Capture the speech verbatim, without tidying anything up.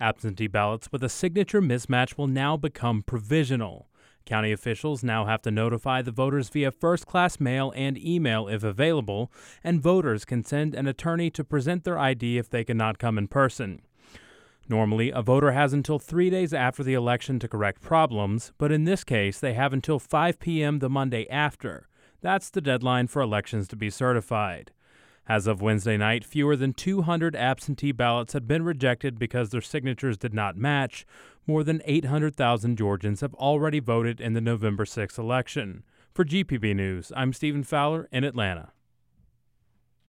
Absentee ballots with a signature mismatch will now become provisional. County officials now have to notify the voters via first-class mail and email if available, and voters can send an attorney to present their I D if they cannot come in person. Normally, a voter has until three days after the election to correct problems, but in this case, they have until five p.m. the Monday after. That's the deadline for elections to be certified. As of Wednesday night, fewer than two hundred absentee ballots had been rejected because their signatures did not match. More than eight hundred thousand Georgians have already voted in the November sixth election. For G P B News, I'm Stephen Fowler in Atlanta.